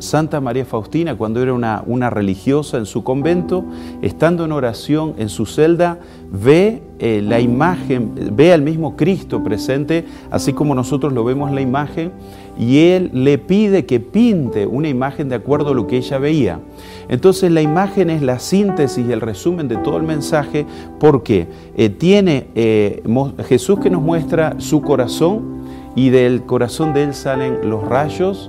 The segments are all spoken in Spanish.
Santa María Faustina, cuando era una religiosa en su convento, estando en oración en su celda, ve la imagen, ve al mismo Cristo presente, así como nosotros lo vemos en la imagen, y él le pide que pinte una imagen de acuerdo a lo que ella veía. Entonces la imagen es la síntesis y el resumen de todo el mensaje, porque tiene Jesús que nos muestra su corazón, y del corazón de él salen los rayos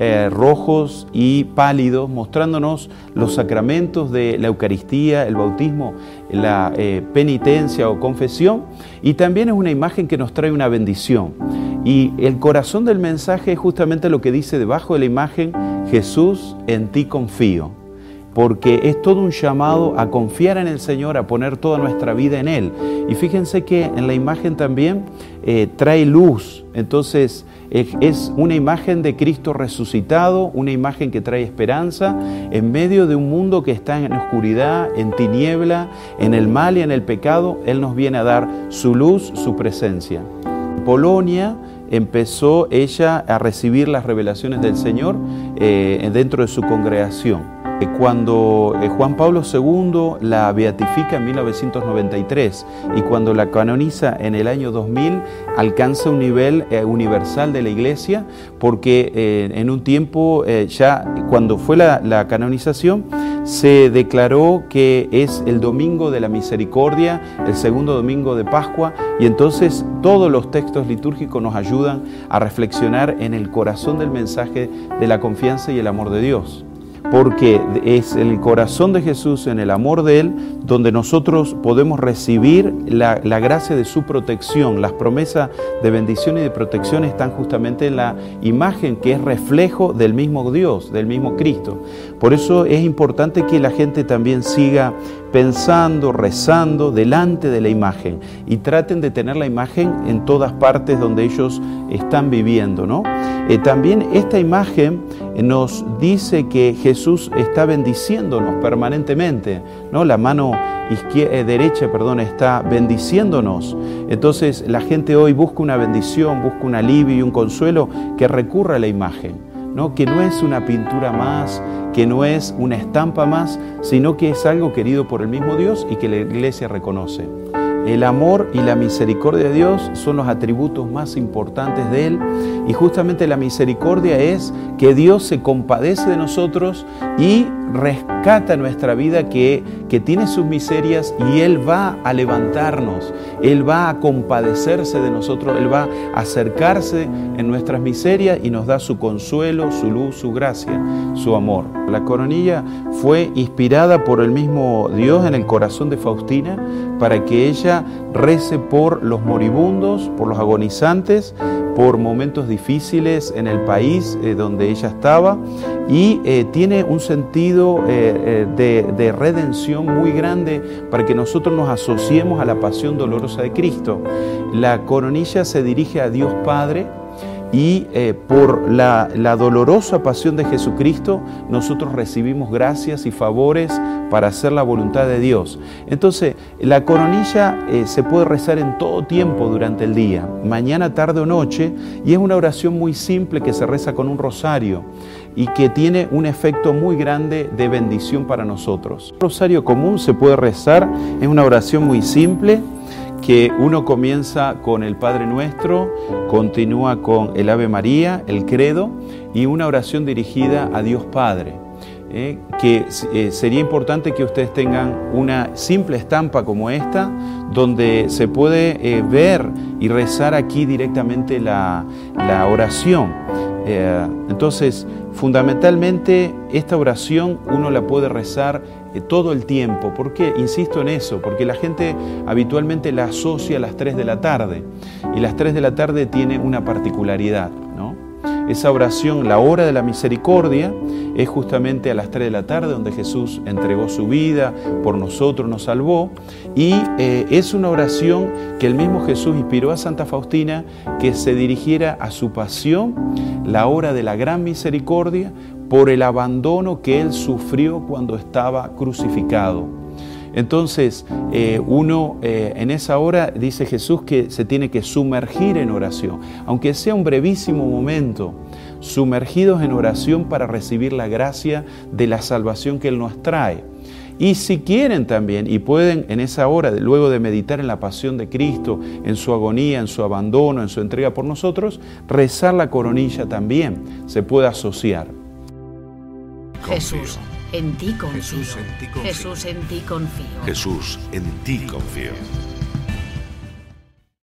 rojos y pálidos, mostrándonos los sacramentos de la Eucaristía, el bautismo, la penitencia o confesión, y también es una imagen que nos trae una bendición. Y el corazón del mensaje es justamente lo que dice debajo de la imagen: Jesús, en ti confío. Porque es todo un llamado a confiar en el Señor, a poner toda nuestra vida en Él. Y fíjense que en la imagen también trae luz. Entonces es una imagen de Cristo resucitado, una imagen que trae esperanza en medio de un mundo que está en oscuridad, en tiniebla, en el mal y en el pecado. Él nos viene a dar su luz, su presencia. Polonia empezó ella a recibir las revelaciones del Señor dentro de su congregación. Cuando Juan Pablo II la beatifica en 1993 y cuando la canoniza en el año 2000, alcanza un nivel universal de la Iglesia, porque en un tiempo ya cuando fue la canonización se declaró que es el domingo de la misericordia, el segundo domingo de Pascua, y entonces todos los textos litúrgicos nos ayudan a reflexionar en el corazón del mensaje de la confianza y el amor de Dios. Porque es en el corazón de Jesús, en el amor de Él, donde nosotros podemos recibir la gracia de su protección. Las promesas de bendición y de protección están justamente en la imagen que es reflejo del mismo Dios, del mismo Cristo. Por eso es importante que la gente también siga pensando, rezando delante de la imagen y traten de tener la imagen en todas partes donde ellos están viviendo, ¿no? También esta imagen nos dice que Jesús está bendiciéndonos permanentemente, ¿no? La mano derecha está bendiciéndonos. Entonces la gente hoy busca una bendición, busca un alivio y un consuelo, que recurra a la imagen, ¿no? Que no es una pintura más, que no es una estampa más, sino que es algo querido por el mismo Dios y que la Iglesia reconoce. El amor y la misericordia de Dios son los atributos más importantes de Él, y justamente la misericordia es que Dios se compadece de nosotros y rescata nuestra vida que tiene sus miserias, y Él va a levantarnos, Él va a compadecerse de nosotros, Él va a acercarse en nuestras miserias y nos da su consuelo, su luz, su gracia, su amor. La coronilla fue inspirada por el mismo Dios en el corazón de Faustina para que ella rece por los moribundos, por los agonizantes, por momentos difíciles en el país donde ella estaba, y tiene un sentido de redención muy grande para que nosotros nos asociemos a la pasión dolorosa de Cristo. La coronilla se dirige a Dios Padre, y por la dolorosa pasión de Jesucristo nosotros recibimos gracias y favores para hacer la voluntad de Dios. Entonces la coronilla se puede rezar en todo tiempo durante el día, mañana, tarde o noche, y es una oración muy simple que se reza con un rosario y que tiene un efecto muy grande de bendición para nosotros. El rosario común se puede rezar, es una oración muy simple, que uno comienza con el Padre Nuestro, continúa con el Ave María, el Credo y una oración dirigida a Dios Padre. Que sería importante que ustedes tengan una simple estampa como esta, donde se puede ver y rezar aquí directamente la oración. Entonces, fundamentalmente, esta oración uno la puede rezar todo el tiempo. ¿Por qué? Insisto en eso, porque la gente habitualmente la asocia a las 3 de la tarde, y las 3 de la tarde tiene una particularidad, ¿no? Esa oración, la hora de la misericordia, es justamente a las 3 de la tarde, donde Jesús entregó su vida por nosotros, nos salvó, y es una oración que el mismo Jesús inspiró a Santa Faustina, que se dirigiera a su pasión, la hora de la gran misericordia, por el abandono que Él sufrió cuando estaba crucificado. Entonces, uno en esa hora, dice Jesús, que se tiene que sumergir en oración, aunque sea un brevísimo momento, sumergidos en oración para recibir la gracia de la salvación que Él nos trae. Y si quieren también, y pueden en esa hora, luego de meditar en la pasión de Cristo, en su agonía, en su abandono, en su entrega por nosotros, rezar la coronilla también se puede asociar. Jesús, en ti confío. Jesús, en ti confío. Jesús, en ti confío. Jesús, en ti confío.